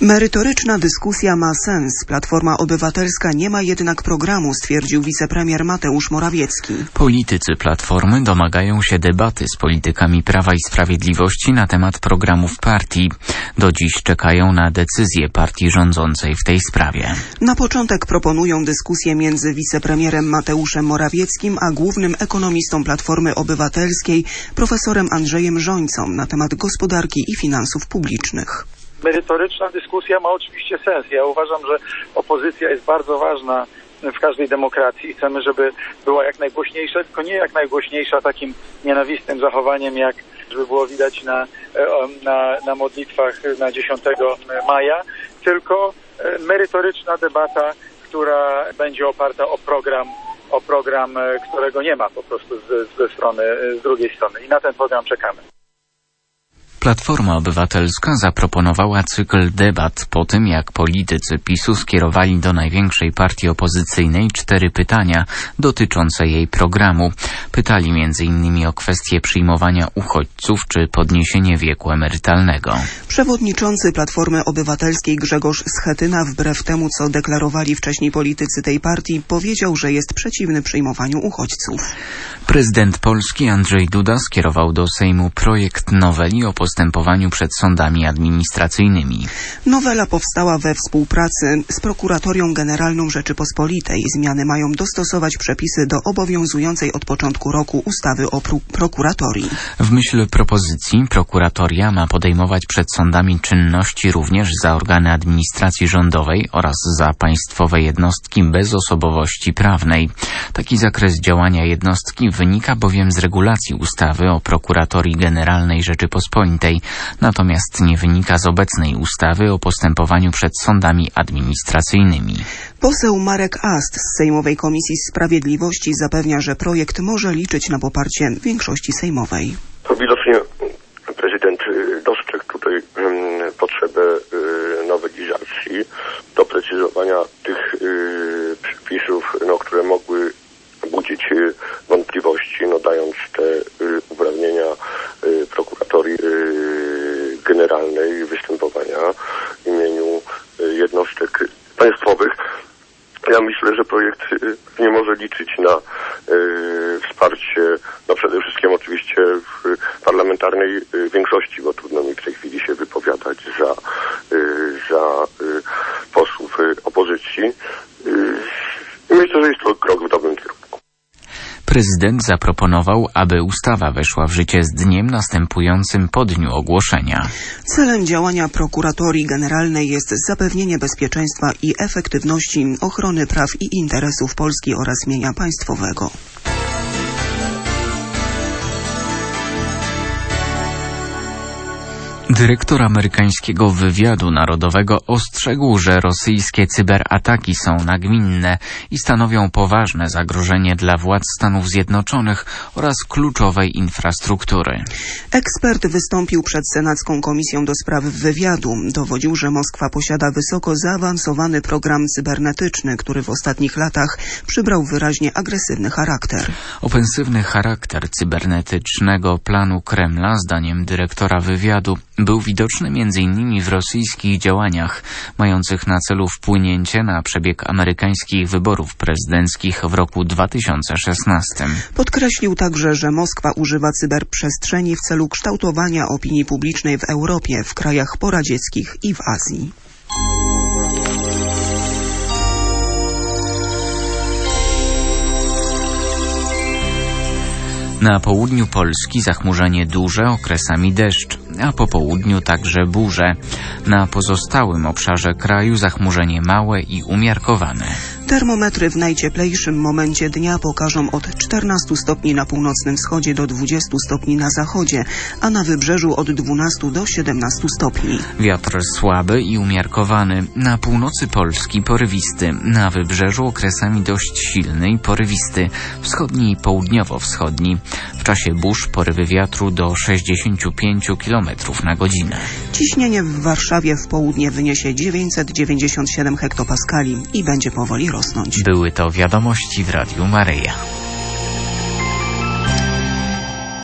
Merytoryczna dyskusja ma sens. Platforma Obywatelska nie ma jednak programu, stwierdził wicepremier Mateusz Morawiecki. Politycy Platformy domagają się debaty z politykami Prawa i Sprawiedliwości na temat programów partii. Do dziś czekają na decyzję partii rządzącej w tej sprawie. Na początek proponują dyskusję między wicepremierem Mateuszem Morawieckim a głównym ekonomistą Platformy Obywatelskiej profesorem Andrzejem Rzońcą na temat gospodarki i finansów publicznych. Merytoryczna dyskusja ma oczywiście sens. Ja uważam, że opozycja jest bardzo ważna w każdej demokracji. Chcemy, żeby była jak najgłośniejsza, tylko nie jak najgłośniejsza takim nienawistnym zachowaniem, jak żeby było widać na modlitwach na 10 maja, tylko merytoryczna debata, która będzie oparta o program, którego nie ma po prostu z drugiej strony. I na ten program czekamy. Platforma Obywatelska zaproponowała cykl debat po tym, jak politycy PiS-u skierowali do największej partii opozycyjnej 4 pytania dotyczące jej programu. Pytali m.in. o kwestię przyjmowania uchodźców czy podniesienie wieku emerytalnego. Przewodniczący Platformy Obywatelskiej Grzegorz Schetyna, wbrew temu, co deklarowali wcześniej politycy tej partii, powiedział, że jest przeciwny przyjmowaniu uchodźców. Prezydent Polski Andrzej Duda skierował do Sejmu projekt noweli o postępowaniu przed sądami administracyjnymi. Nowela powstała we współpracy z Prokuratorią Generalną Rzeczypospolitej. Zmiany mają dostosować przepisy do obowiązującej od początku roku ustawy o prokuratorii. W myśl propozycji prokuratoria ma podejmować przed sądami czynności również za organy administracji rządowej oraz za państwowe jednostki bez osobowości prawnej. Taki zakres działania jednostki wynika bowiem z regulacji ustawy o Prokuratorii Generalnej Rzeczypospolitej, natomiast nie wynika z obecnej ustawy o postępowaniu przed sądami administracyjnymi. Poseł Marek Ast z Sejmowej Komisji Sprawiedliwości zapewnia, że projekt może liczyć na poparcie większości sejmowej. Widocznie prezydent dostrzegł tutaj potrzebę nowelizacji, doprecyzowania tych przepisów, które mogły budzić wątpliwości, dając te uprawnienia prokuratorii generalnej występowania w imieniu jednostek państwowych. Ja myślę, że projekt nie może liczyć na wsparcie, przede wszystkim oczywiście w parlamentarnej większości, bo trudno mi w tej chwili się wypowiadać za posłów opozycji. Myślę, że jest to krok w dobrym kierunku. Prezydent zaproponował, aby ustawa weszła w życie z dniem następującym po dniu ogłoszenia. Celem działania Prokuratorii Generalnej jest zapewnienie bezpieczeństwa i efektywności ochrony praw i interesów Polski oraz mienia państwowego. Dyrektor amerykańskiego wywiadu narodowego ostrzegł, że rosyjskie cyberataki są nagminne i stanowią poważne zagrożenie dla władz Stanów Zjednoczonych oraz kluczowej infrastruktury. Ekspert wystąpił przed Senacką Komisją do Spraw Wywiadu. Dowodził, że Moskwa posiada wysoko zaawansowany program cybernetyczny, który w ostatnich latach przybrał wyraźnie agresywny charakter. Ofensywny charakter cybernetycznego planu Kremla, zdaniem dyrektora wywiadu, był widoczny m.in. w rosyjskich działaniach mających na celu wpłynięcie na przebieg amerykańskich wyborów prezydenckich w roku 2016. Podkreślił także, że Moskwa używa cyberprzestrzeni w celu kształtowania opinii publicznej w Europie, w krajach poradzieckich i w Azji. Na południu Polski zachmurzenie duże, okresami deszcz, a po południu także burze. Na pozostałym obszarze kraju zachmurzenie małe i umiarkowane. Termometry w najcieplejszym momencie dnia pokażą od 14 stopni na północnym wschodzie do 20 stopni na zachodzie, a na wybrzeżu od 12 do 17 stopni. Wiatr słaby i umiarkowany. Na północy Polski porywisty. Na wybrzeżu okresami dość silny i porywisty. Wschodni i południowo-wschodni. W czasie burz porywy wiatru do 65 km na godzinę. Ciśnienie w Warszawie w południe wyniesie 997 hektopaskali i będzie powoli rosnąć. Były to wiadomości w Radiu Maryja.